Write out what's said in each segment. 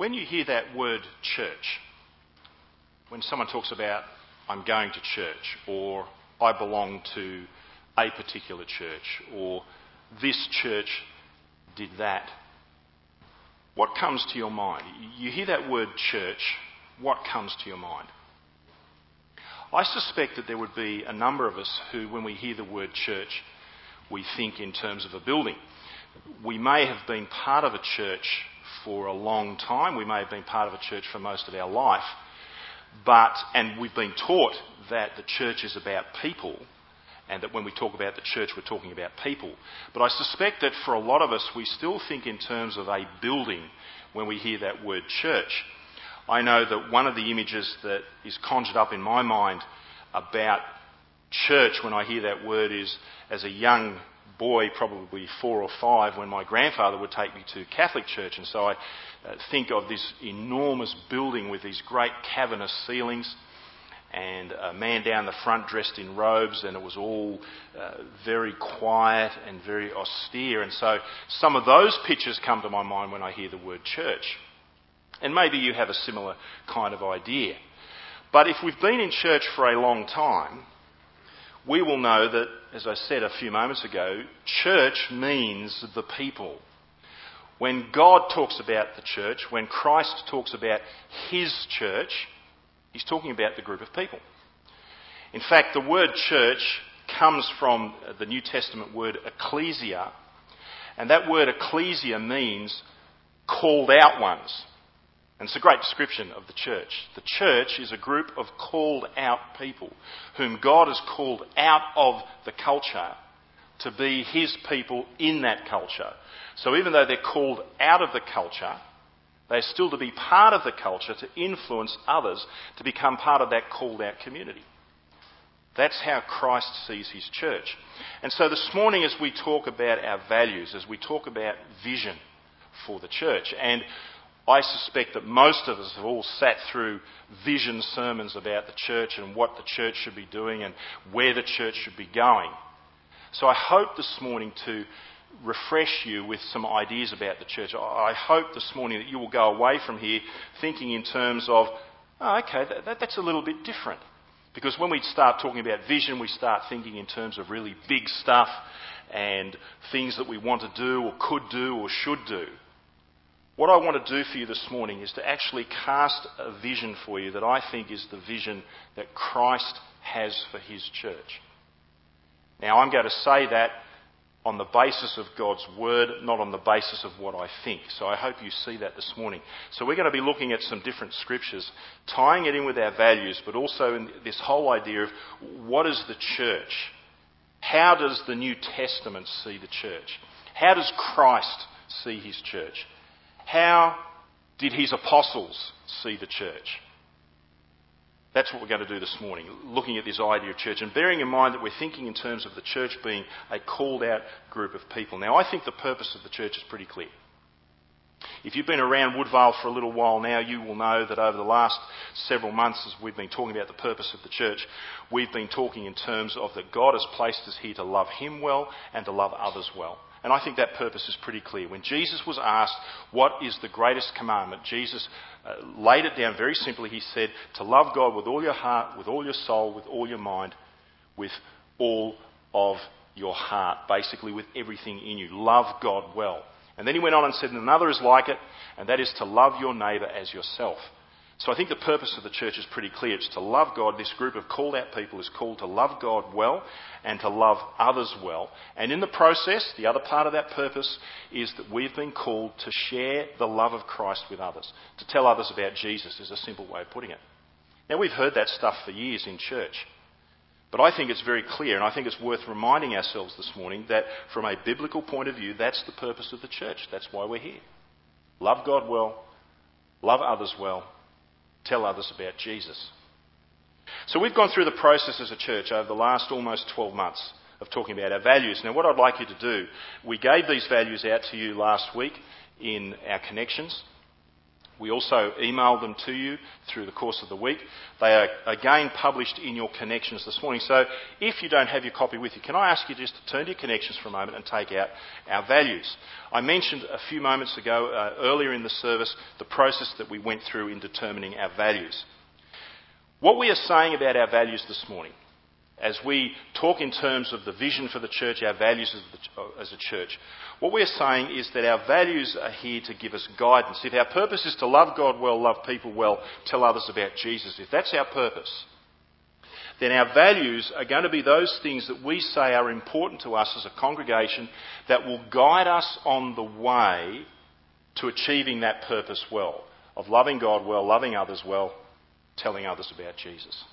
When you hear that word church, when someone talks about I'm going to church, or I belong to a particular church, or this church did that, what comes to your mind? You hear that word church, what comes to your mind? I suspect that there would be a number of us who, when we hear the word church, we think in terms of a building. We may have been part of a church for a long time. We may have been part of a church for most of our life. And we've been taught that the church is about people, and that when we talk about the church, we're talking about people. But I suspect that for a lot of us, we still think in terms of a building when we hear that word church. I know that one of the images that is conjured up in my mind about church when I hear that word is as a young boy, probably 4 or 5, when my grandfather would take me to Catholic church. And so I think of this enormous building with these great cavernous ceilings and a man down the front dressed in robes, and it was all very quiet and very austere. And so some of those pictures come to my mind when I hear the word church. And maybe you have a similar kind of idea. But if we've been in church for a long time, we will know that, as I said a few moments ago, church means the people. When God talks about the church, when Christ talks about his church, he's talking about the group of people. In fact, the word church comes from the New Testament word ecclesia, and that word ecclesia means called out ones. And it's a great description of the church. The church is a group of called out people whom God has called out of the culture to be his people in that culture. So even though they're called out of the culture, they're still to be part of the culture to influence others to become part of that called out community. That's how Christ sees his church. And so this morning, as we talk about our values, as we talk about vision for the church, and I suspect that most of us have all sat through vision sermons about the church and what the church should be doing and where the church should be going. So I hope this morning to refresh you with some ideas about the church. I hope this morning that you will go away from here thinking in terms of, that's a little bit different. Because when we start talking about vision, we start thinking in terms of really big stuff and things that we want to do or could do or should do. What I want to do for you this morning is to actually cast a vision for you that I think is the vision that Christ has for his church. Now, I'm going to say that on the basis of God's word, not on the basis of what I think. So I hope you see that this morning. So we're going to be looking at some different scriptures, tying it in with our values, but also in this whole idea of what is the church? How does the New Testament see the church? How does Christ see his church? How did his apostles see the church? That's what we're going to do this morning, looking at this idea of church and bearing in mind that we're thinking in terms of the church being a called out group of people. Now, I think the purpose of the church is pretty clear. If you've been around Woodvale for a little while now, you will know that over the last several months, as we've been talking about the purpose of the church, we've been talking in terms of that God has placed us here to love him well and to love others well. And I think that purpose is pretty clear. When Jesus was asked what is the greatest commandment, Jesus laid it down very simply. He said to love God with all your heart, with all your soul, with all your mind, with all of your heart, basically with everything in you. Love God well. And then he went on and said, and another is like it, and that is to love your neighbour as yourself. So I think the purpose of the church is pretty clear. It's to love God. This group of called out people is called to love God well and to love others well. And in the process, the other part of that purpose is that we've been called to share the love of Christ with others. To tell others about Jesus is a simple way of putting it. Now, we've heard that stuff for years in church. But I think it's very clear, and I think it's worth reminding ourselves this morning that from a biblical point of view, that's the purpose of the church. That's why we're here. Love God well, love others well, tell others about Jesus. So we've gone through the process as a church over the last almost 12 months of talking about our values. Now, what I'd like you to do, we gave these values out to you last week in our connections. We also email them to you through the course of the week. They are again published in your connections this morning. So if you don't have your copy with you, can I ask you just to turn to your connections for a moment and take out our values? I mentioned a few moments ago, earlier in the service, the process that we went through in determining our values. What we are saying about our values this morning, as we talk in terms of the vision for the church, our values as a church, what we're saying is that our values are here to give us guidance. If our purpose is to love God well, love people well, tell others about Jesus, if that's our purpose, then our values are going to be those things that we say are important to us as a congregation that will guide us on the way to achieving that purpose well, of loving God well, loving others well, telling others about Jesus.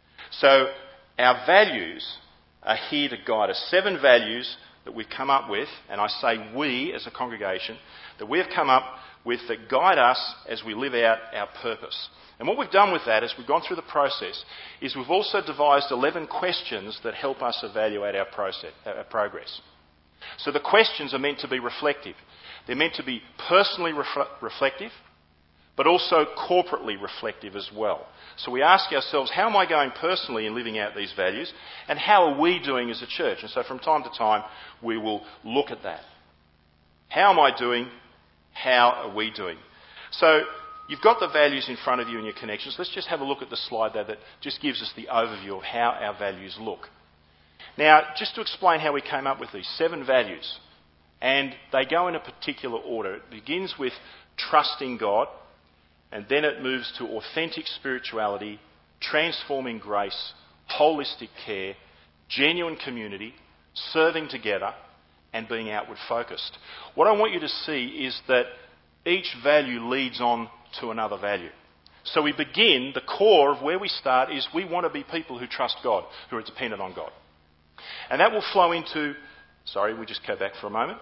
So our values are here to guide us. 7 values that we've come up with, and I say we as a congregation, that we've come up with that guide us as we live out our purpose. And what we've done with that, as we've gone through the process, is we've also devised 11 questions that help us evaluate our progress. So the questions are meant to be reflective. They're meant to be personally reflective, but also corporately reflective as well. So we ask ourselves, how am I going personally in living out these values, and how are we doing as a church? And so from time to time, we will look at that. How am I doing? How are we doing? So you've got the values in front of you in your connections. Let's just have a look at the slide there that just gives us the overview of how our values look. Now, just to explain how we came up with these 7 values, and they go in a particular order. It begins with trusting God, and then it moves to authentic spirituality, transforming grace, holistic care, genuine community, serving together, and being outward focused. What I want you to see is that each value leads on to another value. So we begin, the core of where we start is we want to be people who trust God, who are dependent on God. And that will flow into, we just go back for a moment.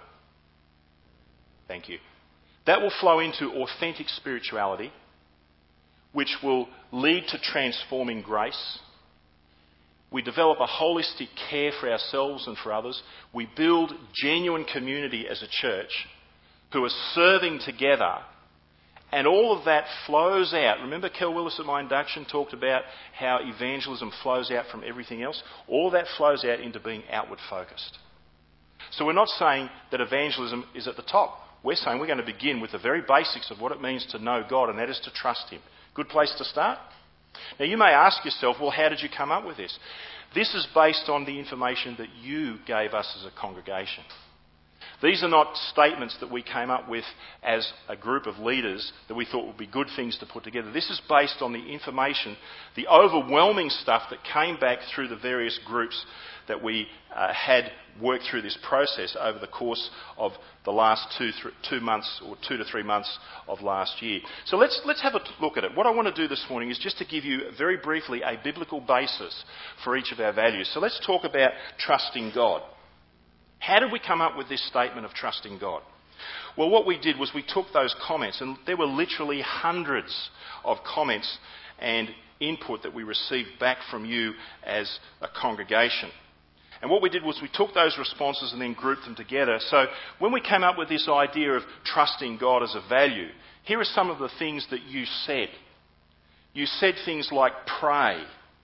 Thank you. That will flow into authentic spirituality, which will lead to transforming grace. We develop a holistic care for ourselves and for others. We build genuine community as a church who are serving together. And all of that flows out. Remember Kel Willis at my induction talked about how evangelism flows out from everything else? All of that flows out into being outward focused. So we're not saying that evangelism is at the top. We're saying we're going to begin with the very basics of what it means to know God, and that is to trust Him. Good place to start? Now you may ask yourself, well, how did you come up with this? This is based on the information that you gave us as a congregation. These are not statements that we came up with as a group of leaders that we thought would be good things to put together. This is based on the information, the overwhelming stuff that came back through the various groups that we had worked through this process over the course of the last 2 months or 2 to 3 months of last year. So let's have a look at it. What I want to do this morning is just to give you very briefly a biblical basis for each of our values. So let's talk about trusting God. How did we come up with this statement of trusting God? Well, what we did was we took those comments, and there were literally hundreds of comments and input that we received back from you as a congregation. And what we did was we took those responses and then grouped them together. So when we came up with this idea of trusting God as a value, here are some of the things that you said. You said things like pray,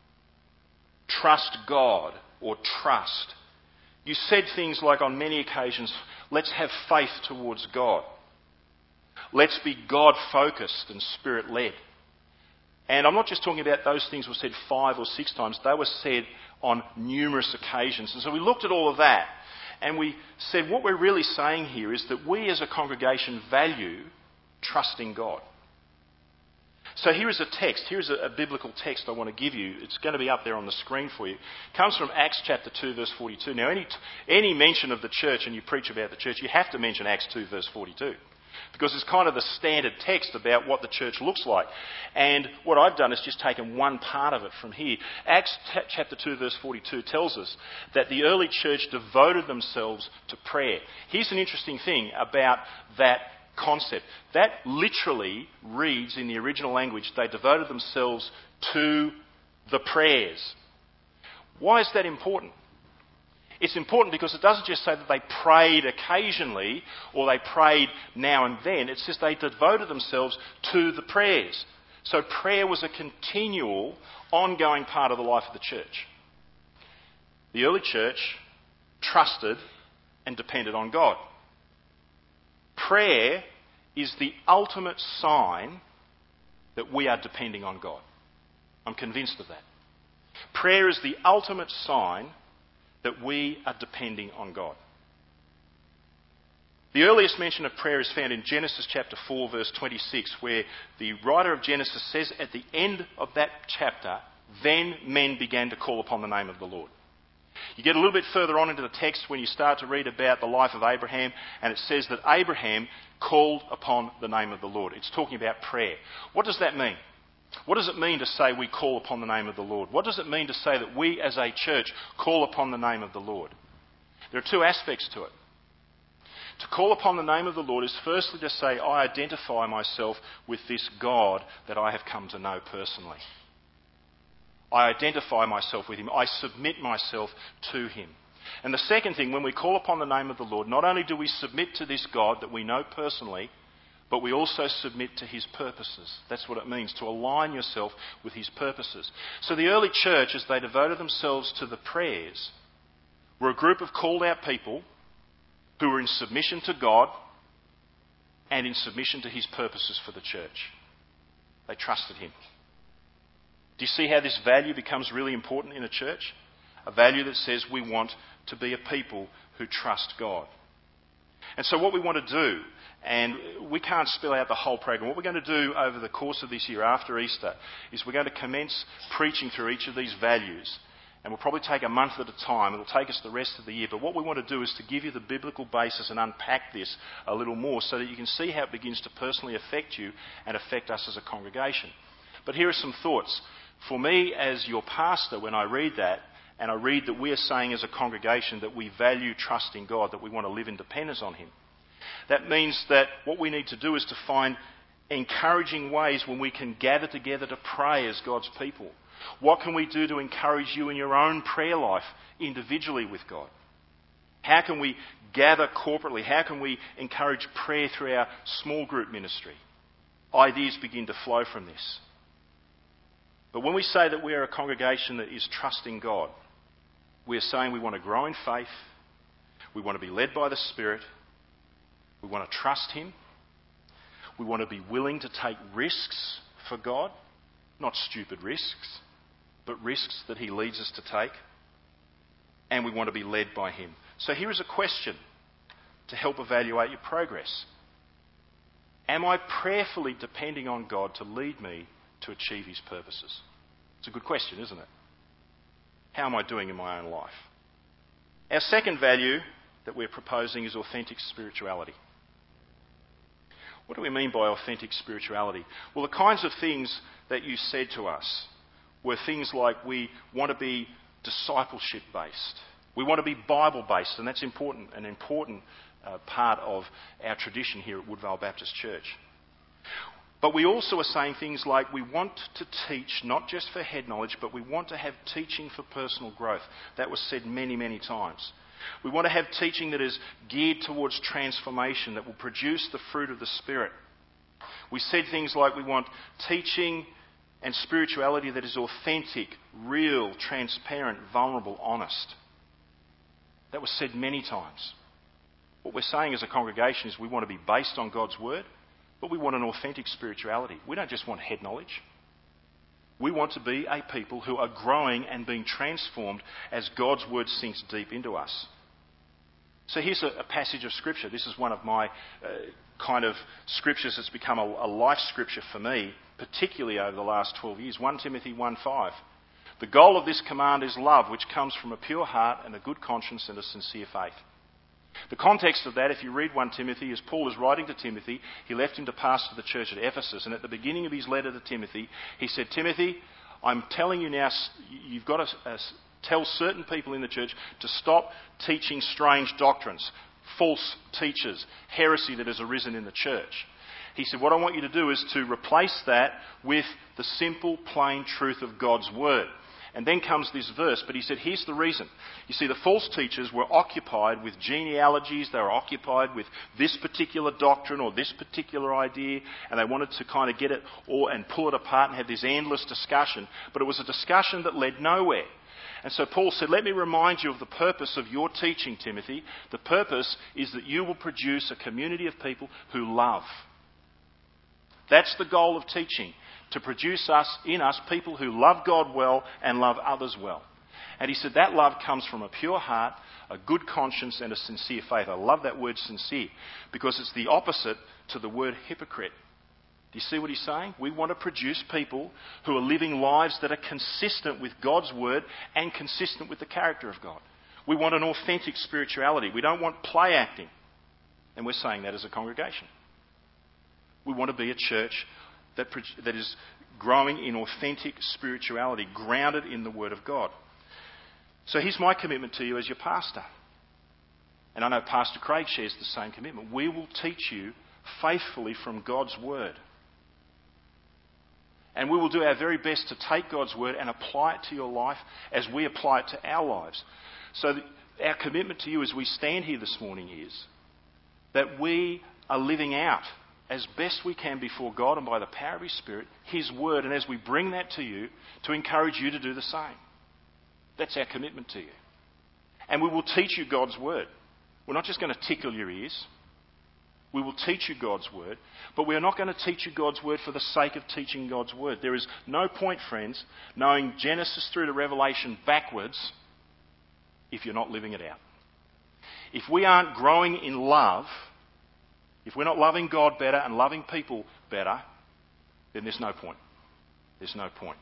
trust God, or trust. You said things like, on many occasions, let's have faith towards God. Let's be God-focused and Spirit-led. And I'm not just talking about those things were said 5 or 6 times. They were said on numerous occasions. And so we looked at all of that and we said what we're really saying here is that we as a congregation value trusting God. So here is a text. Here's a biblical text I want to give you. It's going to be up there on the screen for you. It comes from Acts chapter 2, verse 42. Now, any mention of the church, and you preach about the church, you have to mention Acts 2, verse 42. Because it's kind of the standard text about what the church looks like. And what I've done is just taken one part of it from here. Acts chapter 2, verse 42 tells us that the early church devoted themselves to prayer. Here's an interesting thing about that concept. That literally reads in the original language, they devoted themselves to the prayers. Why is that important? It's important because it doesn't just say that they prayed occasionally or they prayed now and then. It says they devoted themselves to the prayers. So prayer was a continual, ongoing part of the life of the church. The early church trusted and depended on God. Prayer is the ultimate sign that we are depending on God. I'm convinced of that. Prayer is the ultimate sign that we are depending on God. The earliest mention of prayer is found in Genesis chapter 4, verse 26, where the writer of Genesis says at the end of that chapter, then men began to call upon the name of the Lord. You get a little bit further on into the text when you start to read about the life of Abraham, and it says that Abraham called upon the name of the Lord. It's talking about prayer. What does that mean? What does it mean to say we call upon the name of the Lord? What does it mean to say that we as a church call upon the name of the Lord? There are two aspects to it. To call upon the name of the Lord is firstly to say, I identify myself with this God that I have come to know personally. I identify myself with him. I submit myself to him. And the second thing, when we call upon the name of the Lord, not only do we submit to this God that we know personally, but we also submit to his purposes. That's what it means, to align yourself with his purposes. So the early church, as they devoted themselves to the prayers, were a group of called out people who were in submission to God and in submission to his purposes for the church. They trusted him. Do you see how this value becomes really important in a church? A value that says we want to be a people who trust God. And so what we want to do, and we can't spell out the whole program, what we're going to do over the course of this year after Easter is we're going to commence preaching through each of these values. And we'll probably take a month at a time. It'll take us the rest of the year. But what we want to do is to give you the biblical basis and unpack this a little more so that you can see how it begins to personally affect you and affect us as a congregation. But here are some thoughts. For me, as your pastor, when I read that, and I read that we are saying as a congregation that we value trusting God, that we want to live in dependence on him, that means that what we need to do is to find encouraging ways when we can gather together to pray as God's people. What can we do to encourage you in your own prayer life individually with God? How can we gather corporately? How can we encourage prayer through our small group ministry? Ideas begin to flow from this. But when we say that we are a congregation that is trusting God, we are saying we want to grow in faith, we want to be led by the Spirit, we want to trust him, we want to be willing to take risks for God, not stupid risks, but risks that he leads us to take, and we want to be led by him. So here is a question to help evaluate your progress. Am I prayerfully depending on God to lead me to achieve his purposes? It's a good question, isn't it? How am I doing in my own life? Our second value that we're proposing is authentic spirituality. What do we mean by authentic spirituality? Well, the kinds of things that you said to us were things like we want to be discipleship-based. We want to be Bible-based, and that's important, an important part of our tradition here at Woodvale Baptist Church. But we also are saying things like we want to teach not just for head knowledge, but we want to have teaching for personal growth. That was said many, many times. We want to have teaching that is geared towards transformation, that will produce the fruit of the Spirit. We said things like we want teaching and spirituality that is authentic, real, transparent, vulnerable, honest. That was said many times. What we're saying as a congregation is we want to be based on God's Word, but we want an authentic spirituality. We don't just want head knowledge. We want to be a people who are growing and being transformed as God's Word sinks deep into us. So here's a passage of Scripture. This is one of my kind of scriptures that's become a life scripture for me, particularly over the last 12 years. 1 Timothy 1:5. The goal of this command is love, which comes from a pure heart and a good conscience and a sincere faith. The context of that, if you read 1 Timothy, is Paul is writing to Timothy. He left him to pastor the church at Ephesus, and at the beginning of his letter to Timothy, he said, Timothy, I'm telling you now, you've got to tell certain people in the church to stop teaching strange doctrines, false teachers, heresy that has arisen in the church. He said, what I want you to do is to replace that with the simple, plain truth of God's Word. And then comes this verse, but he said, here's the reason. You see, the false teachers were occupied with genealogies, they were occupied with this particular doctrine or this particular idea, and they wanted to kind of get it and pull it apart and have this endless discussion, but it was a discussion that led nowhere. And so Paul said, let me remind you of the purpose of your teaching, Timothy. The purpose is that you will produce a community of people who love. That's the goal of teaching, to produce in us people who love God well and love others well. And he said that love comes from a pure heart, a good conscience and a sincere faith. I love that word sincere because it's the opposite to the word hypocrite. Do you see what he's saying? We want to produce people who are living lives that are consistent with God's word and consistent with the character of God. We want an authentic spirituality. We don't want play acting. And we're saying that as a congregation. We want to be a church that is growing in authentic spirituality, grounded in the Word of God. So here's my commitment to you as your pastor. And I know Pastor Craig shares the same commitment. We will teach you faithfully from God's Word. And we will do our very best to take God's Word and apply it to your life as we apply it to our lives. So our commitment to you as we stand here this morning is that we are living out as best we can before God and by the power of His Spirit, His Word, and as we bring that to you, to encourage you to do the same. That's our commitment to you. And we will teach you God's Word. We're not just going to tickle your ears. We will teach you God's Word, but we are not going to teach you God's Word for the sake of teaching God's Word. There is no point, friends, knowing Genesis through to Revelation backwards if you're not living it out. If we aren't growing in love, if we're not loving God better and loving people better, then there's no point. There's no point.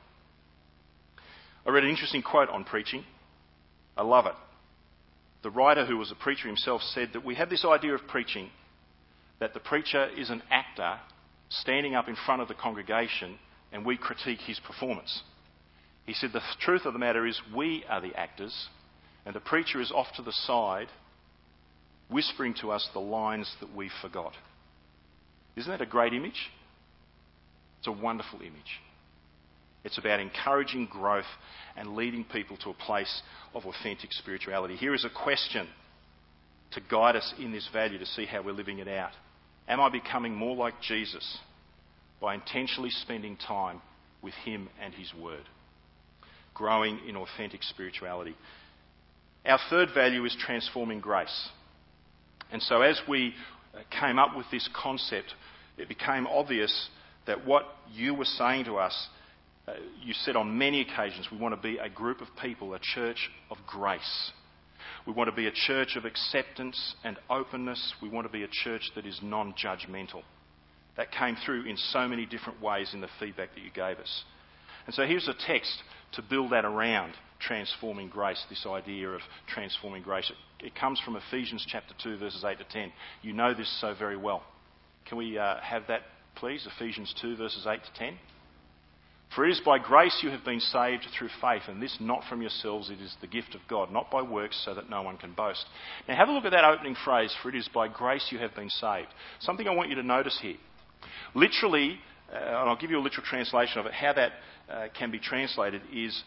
I read an interesting quote on preaching. I love it. The writer, who was a preacher himself, said that we have this idea of preaching that the preacher is an actor standing up in front of the congregation and we critique his performance. He said the truth of the matter is we are the actors and the preacher is off to the side whispering to us the lines that we forgot. Isn't that a great image? It's a wonderful image. It's about encouraging growth and leading people to a place of authentic spirituality. Here is a question to guide us in this value to see how we're living it out. Am I becoming more like Jesus by intentionally spending time with Him and His Word? Growing in authentic spirituality. Our third value is transforming grace. And so as we came up with this concept, it became obvious that what you were saying to us, you said on many occasions, we want to be a group of people, a church of grace. We want to be a church of acceptance and openness. We want to be a church that is non-judgmental. That came through in so many different ways in the feedback that you gave us. And so here's a text to build that around transforming grace, this idea of transforming grace. It comes from Ephesians chapter 2, verses 8 to 10. You know this so very well. Can we have that, please? Ephesians 2, verses 8 to 10. For it is by grace you have been saved through faith, and this not from yourselves, it is the gift of God, not by works, so that no one can boast. Now have a look at that opening phrase, for it is by grace you have been saved. Something I want you to notice here. Literally, and I'll give you a literal translation of it, how that can be translated is,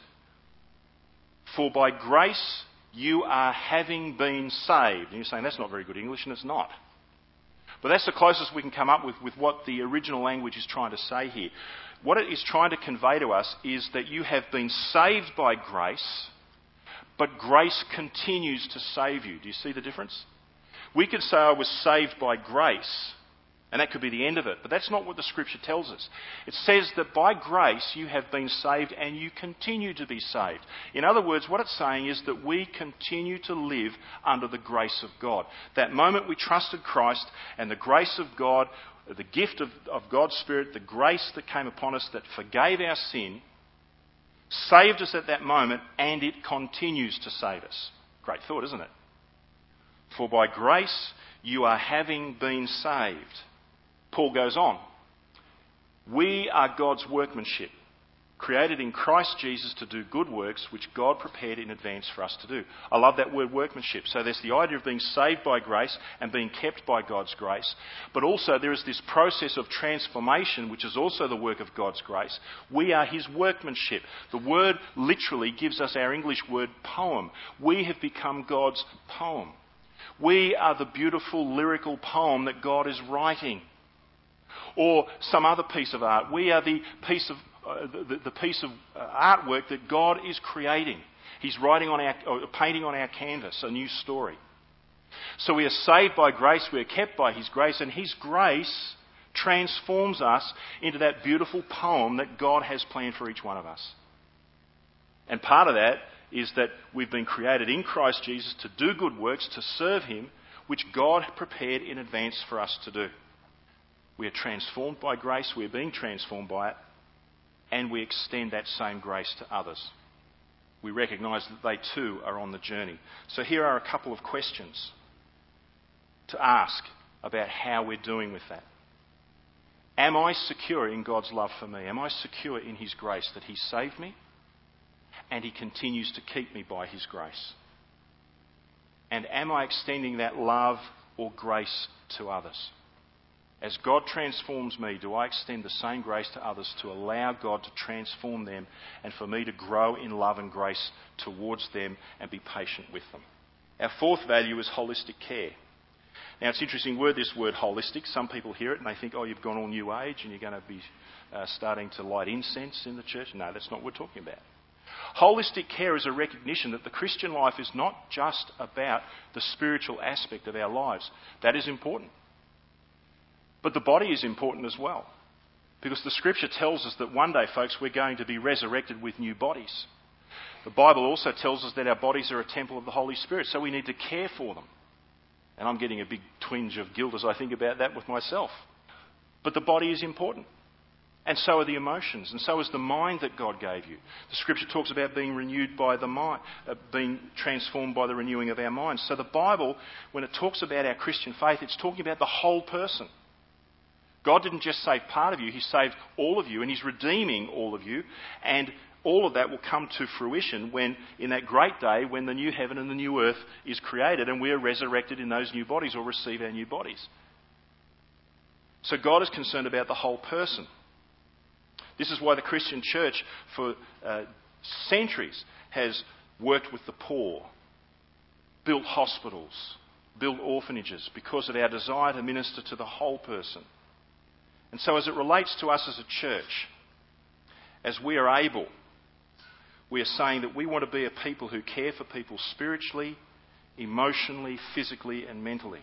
for by grace you are having been saved. And you're saying that's not very good English, and it's not. But that's the closest we can come up with what the original language is trying to say here. What it is trying to convey to us is that you have been saved by grace, but grace continues to save you. Do you see the difference? We could say I was saved by grace, and that could be the end of it, but that's not what the Scripture tells us. It says that by grace you have been saved and you continue to be saved. In other words, what it's saying is that we continue to live under the grace of God. That moment we trusted Christ and the grace of God, the gift of God's Spirit, the grace that came upon us that forgave our sin, saved us at that moment, and it continues to save us. Great thought, isn't it? For by grace you are having been saved. Paul goes on. We are God's workmanship, created in Christ Jesus to do good works which God prepared in advance for us to do. I love that word workmanship. So there's the idea of being saved by grace and being kept by God's grace. But also there is this process of transformation, which is also the work of God's grace. We are his workmanship. The word literally gives us our English word poem. We have become God's poem. We are the beautiful lyrical poem that God is writing. Or some other piece of art. We are the piece of artwork that God is creating. He's painting on our canvas a new story. So we are saved by grace, we are kept by his grace, and his grace transforms us into that beautiful poem that God has planned for each one of us. And part of that is that we've been created in Christ Jesus to do good works, to serve him, which God prepared in advance for us to do. We are transformed by grace, we are being transformed by it, and we extend that same grace to others. We recognise that they too are on the journey. So here are a couple of questions to ask about how we're doing with that. Am I secure in God's love for me? Am I secure in his grace that he saved me and he continues to keep me by his grace? And am I extending that love or grace to others? As God transforms me, do I extend the same grace to others to allow God to transform them and for me to grow in love and grace towards them and be patient with them? Our fourth value is holistic care. Now, it's an interesting word, this word holistic. Some people hear it and they think, oh, you've gone all New Age and you're going to be starting to light incense in the church. No, that's not what we're talking about. Holistic care is a recognition that the Christian life is not just about the spiritual aspect of our lives. That is important. But the body is important as well. Because the scripture tells us that one day, folks, we're going to be resurrected with new bodies. The Bible also tells us that our bodies are a temple of the Holy Spirit, so we need to care for them. And I'm getting a big twinge of guilt as I think about that with myself. But the body is important. And so are the emotions, and so is the mind that God gave you. The scripture talks about being renewed by the mind, being transformed by the renewing of our minds. So the Bible, when it talks about our Christian faith, it's talking about the whole person. God didn't just save part of you, he saved all of you, and he's redeeming all of you, and all of that will come to fruition when, in that great day, when the new heaven and the new earth is created and we are resurrected in those new bodies or receive our new bodies. So God is concerned about the whole person. This is why the Christian church for centuries has worked with the poor, built hospitals, built orphanages, because of our desire to minister to the whole person. And so as it relates to us as a church, as we are able, we are saying that we want to be a people who care for people spiritually, emotionally, physically and mentally.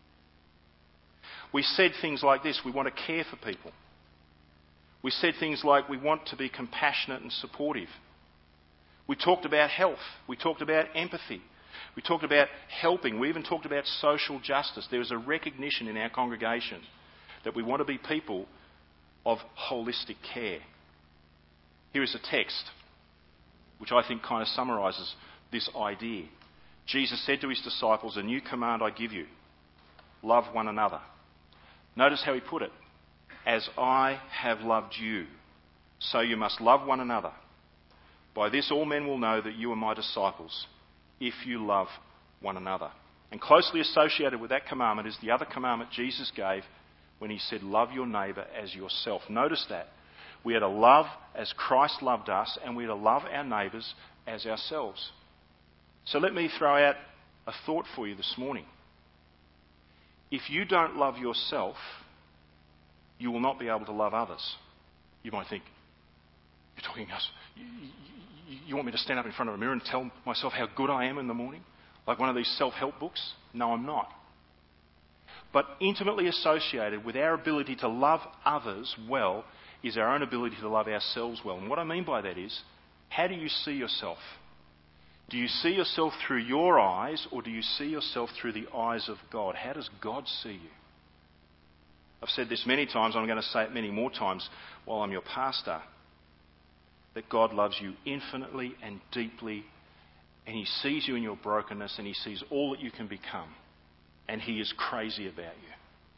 We said things like this: we want to care for people. We said things like we want to be compassionate and supportive. We talked about health. We talked about empathy. We talked about helping. We even talked about social justice. There is a recognition in our congregation that we want to be people of holistic care. Here is a text which I think kind of summarises this idea. Jesus said to his disciples, "A new command I give you, love one another." Notice how he put it. "As I have loved you, so you must love one another. By this all men will know that you are my disciples, if you love one another." And closely associated with that commandment is the other commandment Jesus gave when he said, "Love your neighbour as yourself." Notice that. We are to love as Christ loved us, and we are to love our neighbours as ourselves. So let me throw out a thought for you this morning. If you don't love yourself, you will not be able to love others. You might think, you're talking to us, you want me to stand up in front of a mirror and tell myself how good I am in the morning? Like one of these self-help books? No, I'm not. But intimately associated with our ability to love others well is our own ability to love ourselves well. And what I mean by that is, how do you see yourself? Do you see yourself through your eyes, or do you see yourself through the eyes of God? How does God see you? I've said this many times, I'm going to say it many more times while I'm your pastor, that God loves you infinitely and deeply, and he sees you in your brokenness, and he sees all that you can become, and he is crazy about you.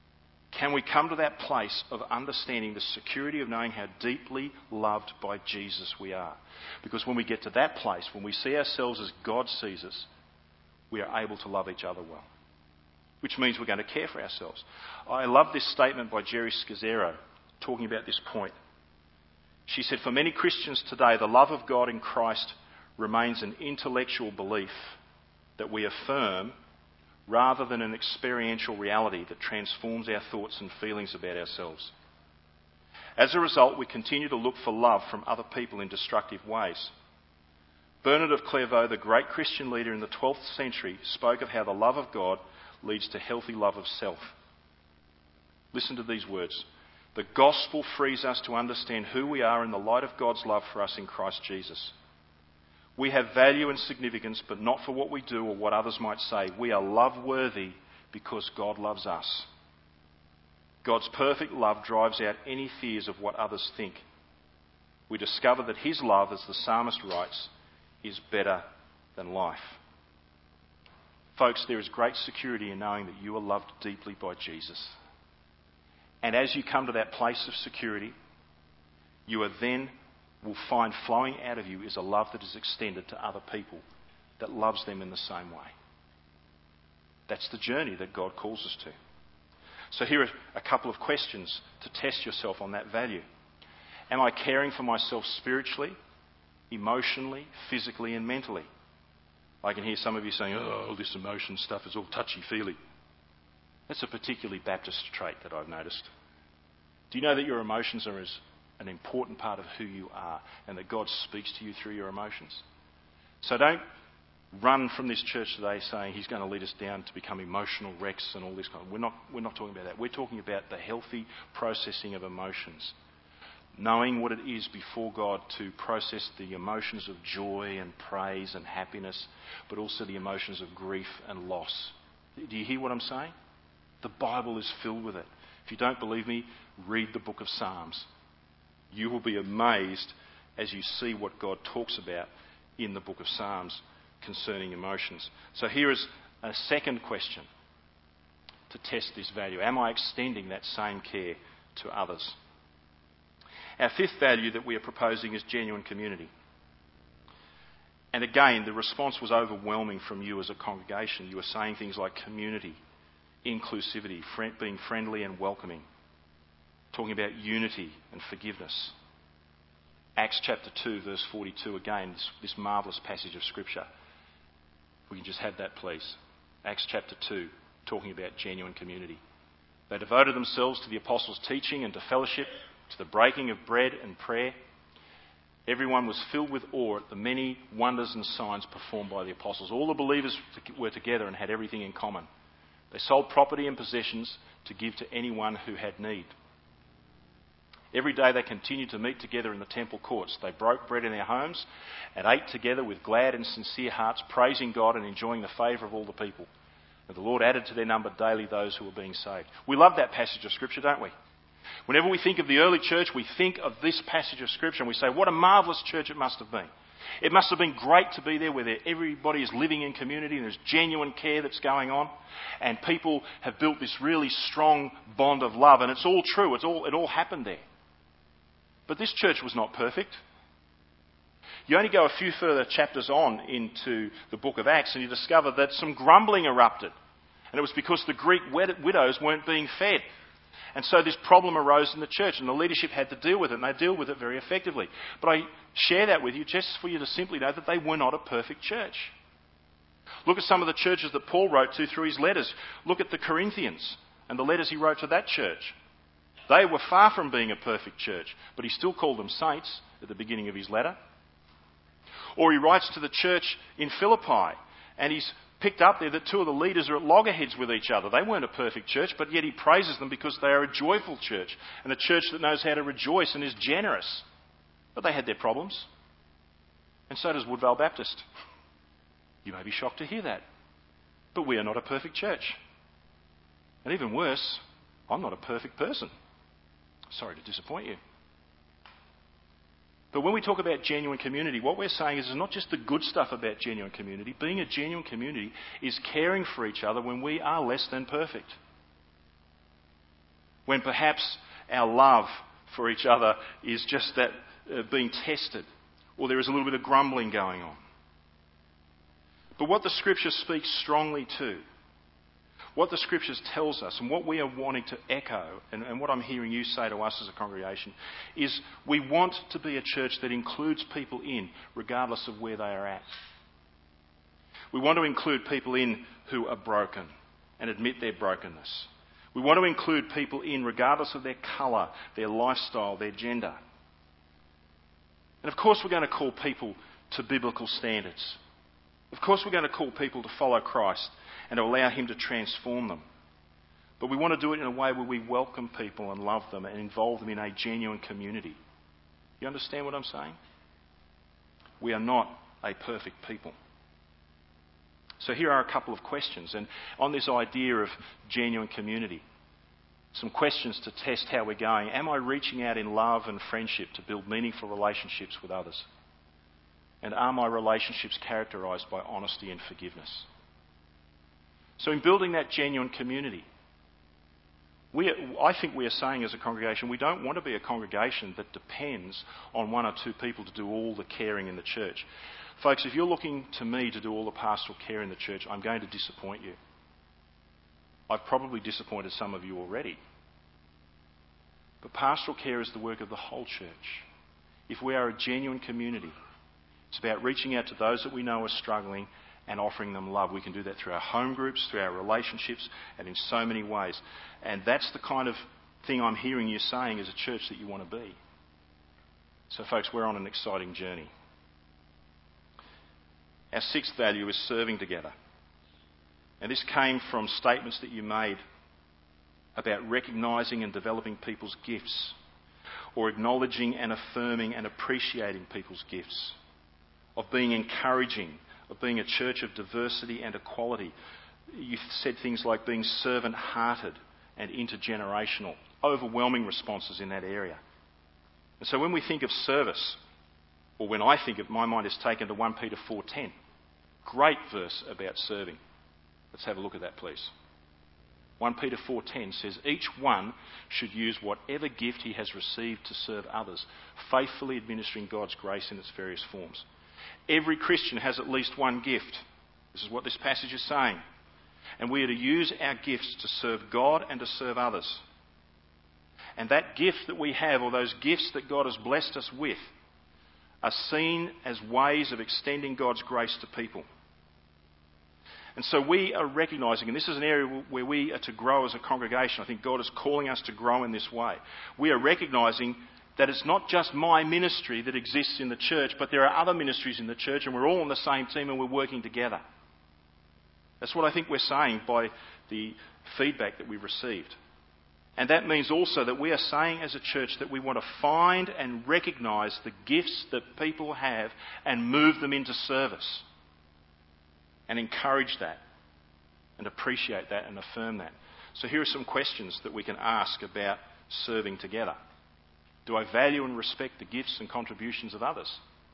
Can we come to that place of understanding the security of knowing how deeply loved by Jesus we are? Because when we get to that place, when we see ourselves as God sees us, we are able to love each other well. Which means we're going to care for ourselves. I love this statement by Jerry Scazzero talking about this point. She said, for many Christians today, the love of God in Christ remains an intellectual belief that we affirm rather than an experiential reality that transforms our thoughts and feelings about ourselves. As a result, we continue to look for love from other people in destructive ways. Bernard of Clairvaux, the great Christian leader in the 12th century, spoke of how the love of God leads to healthy love of self. Listen to these words. The gospel frees us to understand who we are in the light of God's love for us in Christ Jesus. We have value and significance, but not for what we do or what others might say. We are love-worthy because God loves us. God's perfect love drives out any fears of what others think. We discover that his love, as the psalmist writes, is better than life. Folks, there is great security in knowing that you are loved deeply by Jesus. And as you come to that place of security, you are then will find flowing out of you is a love that is extended to other people, that loves them in the same way. That's the journey that God calls us to. So here are a couple of questions to test yourself on that value. Am I caring for myself spiritually, emotionally, physically and mentally? I can hear some of you saying, oh, this emotion stuff is all touchy-feely. That's a particularly Baptist trait that I've noticed. Do you know that your emotions are an important part of who you are and that God speaks to you through your emotions? So don't run from this church today saying he's going to lead us down to become emotional wrecks and all this kind of... We're not talking about that. We're talking about the healthy processing of emotions. Knowing what it is before God to process the emotions of joy and praise and happiness, but also the emotions of grief and loss. Do you hear what I'm saying? The Bible is filled with it. If you don't believe me, read the book of Psalms. You will be amazed as you see what God talks about in the book of Psalms concerning emotions. So here is a second question to test this value. Am I extending that same care to others? Our fifth value that we are proposing is genuine community. And again, the response was overwhelming from you as a congregation. You were saying things like community, inclusivity, being friendly and welcoming, talking about unity and forgiveness. Acts chapter 2, verse 42, again, this marvellous passage of Scripture. If we can just have that, please. Acts chapter 2, talking about genuine community. They devoted themselves to the apostles' teaching and to fellowship, to the breaking of bread and prayer. Everyone was filled with awe at the many wonders and signs performed by the apostles. All the believers were together and had everything in common. They sold property and possessions to give to anyone who had need. Every day they continued to meet together in the temple courts. They broke bread in their homes and ate together with glad and sincere hearts, praising God and enjoying the favour of all the people. And the Lord added to their number daily those who were being saved. We love that passage of Scripture, don't we? Whenever we think of the early church, we think of this passage of Scripture and we say, what a marvellous church it must have been. It must have been great to be there where everybody is living in community and there's genuine care that's going on and people have built this really strong bond of love, and it's all true. It all happened there. But this church was not perfect. You only go a few further chapters on into the book of Acts and you discover that some grumbling erupted. And it was because the Greek widows weren't being fed. And so this problem arose in the church and the leadership had to deal with it, and they deal with it very effectively. But I share that with you just for you to simply know that they were not a perfect church. Look at some of the churches that Paul wrote to through his letters. Look at the Corinthians and the letters he wrote to that church. They were far from being a perfect church, but he still called them saints at the beginning of his letter. Or he writes to the church in Philippi, and he's picked up there that two of the leaders are at loggerheads with each other. They weren't a perfect church, but yet he praises them because they are a joyful church and a church that knows how to rejoice and is generous. But they had their problems. And so does Woodvale Baptist. You may be shocked to hear that. But we are not a perfect church. And even worse, I'm not a perfect person. Sorry to disappoint you. But when we talk about genuine community, what we're saying is it's not just the good stuff about genuine community. Being a genuine community is caring for each other when we are less than perfect. when perhaps our love for each other is just that being tested, or there is a little bit of grumbling going on. But what the Scripture speaks strongly to, what the Scriptures tells us, and what we are wanting to echo, and what I'm hearing you say to us as a congregation, is we want to be a church that includes people in, regardless of where they are at. We want to include people in who are broken and admit their brokenness. We want to include people in regardless of their colour, their lifestyle, their gender. And of course we're going to call people to biblical standards. Of course we're going to call people to follow Christ and to allow Him to transform them. But we want to do it in a way where we welcome people and love them and involve them in a genuine community. You understand what I'm saying? We are not a perfect people. So here are a couple of questions. And on this idea of genuine community, some questions to test how we're going. Am I reaching out in love and friendship to build meaningful relationships with others? And are my relationships characterised by honesty and forgiveness? So in building that genuine community, I think we are saying as a congregation, we don't want to be a congregation that depends on one or two people to do all the caring in the church. Folks, if you're looking to me to do all the pastoral care in the church, I'm going to disappoint you. I've probably disappointed some of you already. But pastoral care is the work of the whole church. If we are a genuine community, it's about reaching out to those that we know are struggling and offering them love. We can do that through our home groups, through our relationships, and in so many ways. And that's the kind of thing I'm hearing you saying as a church that you want to be. So folks, we're on an exciting journey. Our sixth value is serving together. And this came from statements that you made about recognising and developing people's gifts, or acknowledging and affirming and appreciating people's gifts, of being encouraging, of being a church of diversity and equality. You said things like being servant-hearted and intergenerational. Overwhelming responses in that area. And so when we think of service, or when I think of, my mind is taken to 1 Peter 4:10. Great verse about serving. Let's have a look at that, please. 1 Peter 4:10 says, each one should use whatever gift he has received to serve others, faithfully administering God's grace in its various forms. Every Christian has at least one gift. This is what this passage is saying. And we are to use our gifts to serve God and to serve others. And that gift that we have, or those gifts that God has blessed us with, are seen as ways of extending God's grace to people. And so we are recognising, and this is an area where we are to grow as a congregation. I think God is calling us to grow in this way. We are recognising that it's not just my ministry that exists in the church, but there are other ministries in the church, and we're all on the same team and we're working together. That's what I think we're saying by the feedback that we've received. And that means also that we are saying as a church that we want to find and recognise the gifts that people have and move them into service. And encourage that and appreciate that and affirm that. So here are some questions that we can ask about serving together. Do I value and respect the gifts and contributions of others?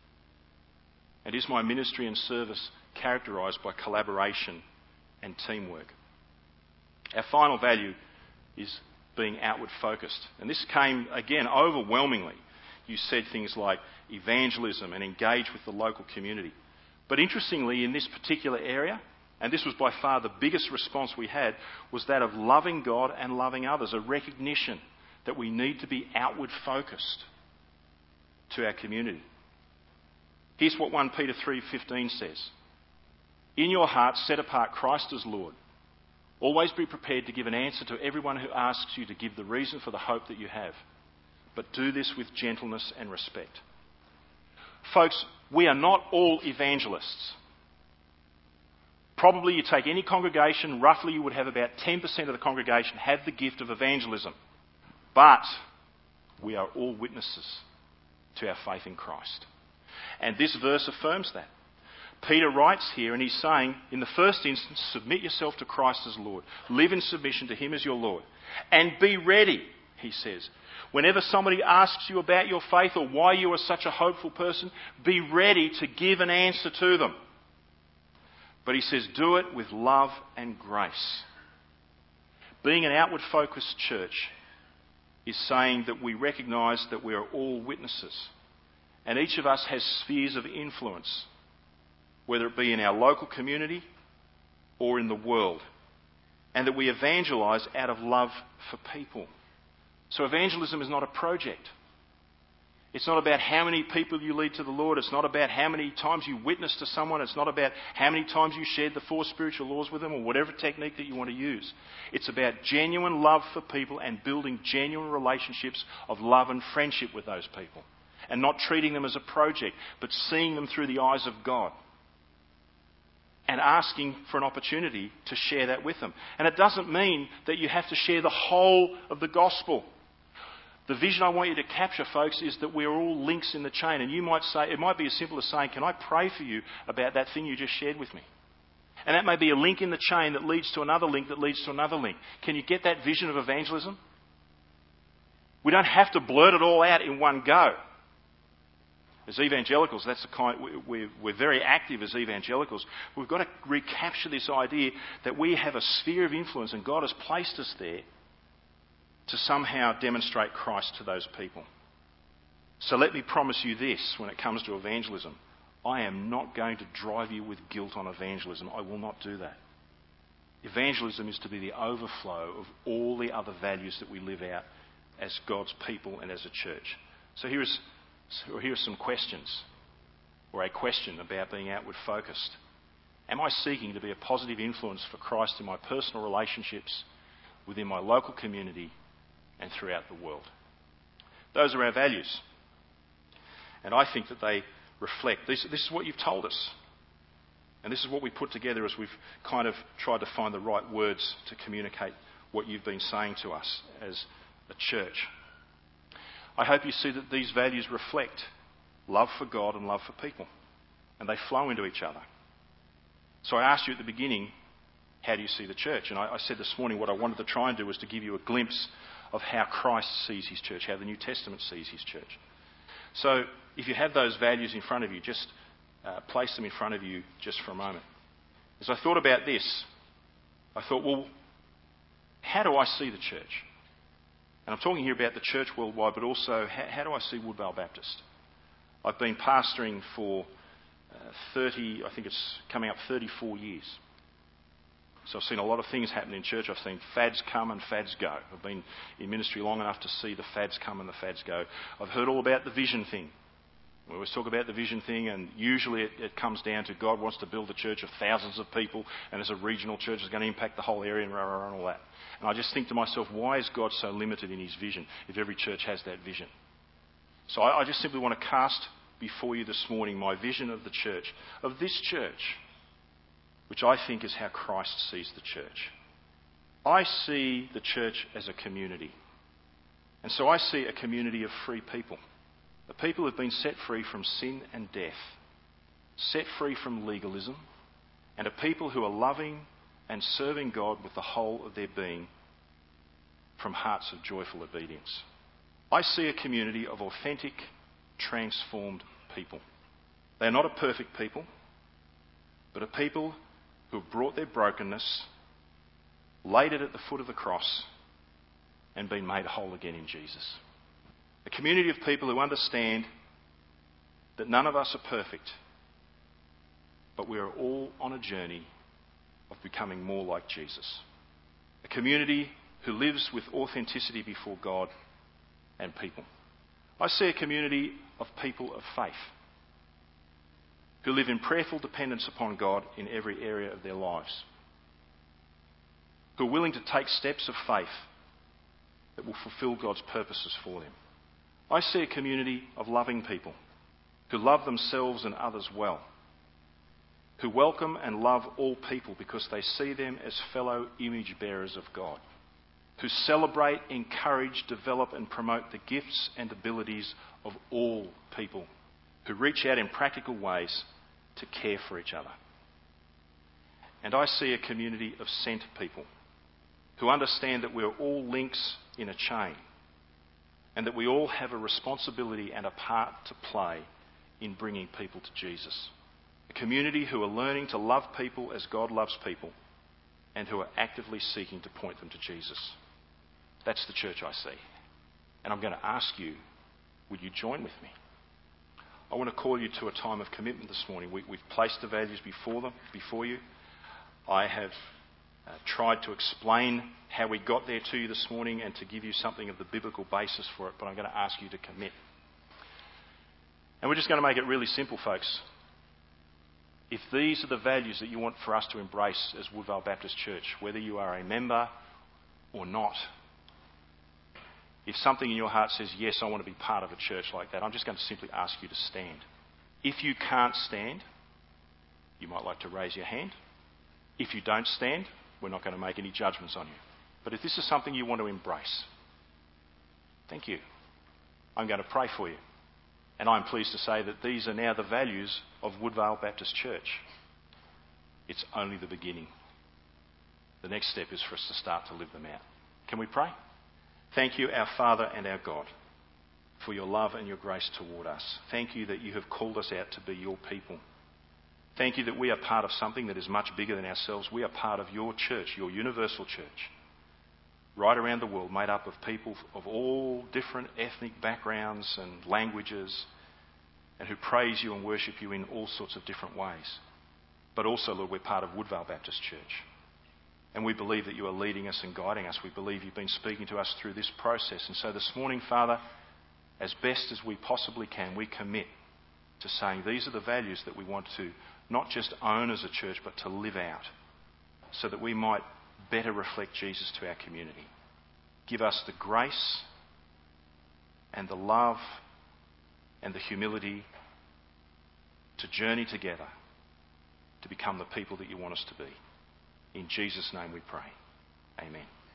And is my ministry and service characterised by collaboration and teamwork? Our final value is being outward focused. And this came, again, overwhelmingly. You said things like evangelism and engage with the local community. But interestingly, in this particular area, and this was by far the biggest response we had, was that of loving God and loving others, a recognition that we need to be outward focused to our community. Here's what 1 Peter 3:15 says. In your hearts set apart Christ as Lord. Always be prepared to give an answer to everyone who asks you to give the reason for the hope that you have. But do this with gentleness and respect. Folks, we are not all evangelists. Probably you take any congregation, roughly you would have about 10% of the congregation have the gift of evangelism. But we are all witnesses to our faith in Christ. And this verse affirms that. Peter writes here and he's saying, in the first instance, submit yourself to Christ as Lord. Live in submission to Him as your Lord. And be ready, he says. Whenever somebody asks you about your faith or why you are such a hopeful person, be ready to give an answer to them. But he says, do it with love and grace. Being an outward focused church is saying that we recognise that we are all witnesses. And each of us has spheres of influence, whether it be in our local community or in the world. And that we evangelise out of love for people. So evangelism is not a project. It's not about how many people you lead to the Lord. It's not about how many times you witness to someone. It's not about how many times you shared the 4 spiritual laws with them or whatever technique that you want to use. It's about genuine love for people and building genuine relationships of love and friendship with those people. And not treating them as a project, but seeing them through the eyes of God. And asking for an opportunity to share that with them. And it doesn't mean that you have to share the whole of the gospel. The vision I want you to capture, folks, is that we're all links in the chain. And you might say, it might be as simple as saying, can I pray for you about that thing you just shared with me? And that may be a link in the chain that leads to another link that leads to another link. Can you get that vision of evangelism? We don't have to blurt it all out in one go. As evangelicals, that's the kind we're very active as evangelicals. We've got to recapture this idea that we have a sphere of influence and God has placed us there to somehow demonstrate Christ to those people. So let me promise you this when it comes to evangelism. I am not going to drive you with guilt on evangelism. I will not do that. Evangelism is to be the overflow of all the other values that we live out as God's people and as a church. So here are some questions, or a question about being outward focused. Am I seeking to be a positive influence for Christ in my personal relationships, within my local community, and throughout the world? Those are our values. And I think that they reflect, this is what you've told us. And this is what we put together as we've kind of tried to find the right words to communicate what you've been saying to us as a church. I hope you see that these values reflect love for God and love for people. And they flow into each other. So I asked you at the beginning, how do you see the church? And I said this morning what I wanted to try and do was to give you a glimpse of how Christ sees his church, how the New Testament sees his church. So if you have those values in front of you, just place them in front of you just for a moment. As I thought about this, I thought, well, how do I see the church? And I'm talking here about the church worldwide, but also how do I see Woodvale Baptist? I've been pastoring for 30, I think it's coming up 34 years. So I've seen a lot of things happen in church. I've seen fads come and fads go. I've been in ministry long enough to see the fads come and the fads go. I've heard all about the vision thing. We always talk about the vision thing, and usually it comes down to God wants to build a church of thousands of people, and as a regional church it's going to impact the whole area and all that. And I just think to myself, why is God so limited in his vision if every church has that vision? So I just simply want to cast before you this morning my vision of the church, of this church, which I think is how Christ sees the church. I see the church as a community. And so I see a community of free people. The people who have been set free from sin and death, set free from legalism, and a people who are loving and serving God with the whole of their being from hearts of joyful obedience. I see a community of authentic, transformed people. They are not a perfect people, but a people who have brought their brokenness, laid it at the foot of the cross, and been made whole again in Jesus. A community of people who understand that none of us are perfect, but we are all on a journey of becoming more like Jesus. A community who lives with authenticity before God and people. I see a community of people of faith who live in prayerful dependence upon God in every area of their lives, who are willing to take steps of faith that will fulfill God's purposes for them. I see a community of loving people who love themselves and others well, who welcome and love all people because they see them as fellow image bearers of God, who celebrate, encourage, develop and promote the gifts and abilities of all people, who reach out in practical ways to care for each other. And I see a community of sent people who understand that we're all links in a chain and that we all have a responsibility and a part to play in bringing people to Jesus. A community who are learning to love people as God loves people and who are actively seeking to point them to Jesus. That's the church I see. And I'm going to ask you, would you join with me? I want to call you to a time of commitment this morning. We've placed the values before you. I have tried to explain how we got there to you this morning and to give you something of the biblical basis for it, but I'm going to ask you to commit. And we're just going to make it really simple, folks. If these are the values that you want for us to embrace as Woodvale Baptist Church, whether you are a member or not, if something in your heart says, yes, I want to be part of a church like that, I'm just going to simply ask you to stand. If you can't stand, you might like to raise your hand. If you don't stand, we're not going to make any judgments on you. But if this is something you want to embrace, thank you. I'm going to pray for you. And I'm pleased to say that these are now the values of Woodvale Baptist Church. It's only the beginning. The next step is for us to start to live them out. Can we pray? Thank you, our Father and our God, for your love and your grace toward us. Thank you that you have called us out to be your people. Thank you that we are part of something that is much bigger than ourselves. We are part of your church, your universal church, right around the world, made up of people of all different ethnic backgrounds and languages, and who praise you and worship you in all sorts of different ways. But also, Lord, we're part of Woodvale Baptist Church. And we believe that you are leading us and guiding us. We believe you've been speaking to us through this process. And so this morning, Father, as best as we possibly can, we commit to saying these are the values that we want to not just own as a church, but to live out so that we might better reflect Jesus to our community. Give us the grace and the love and the humility to journey together to become the people that you want us to be. In Jesus' name we pray. Amen.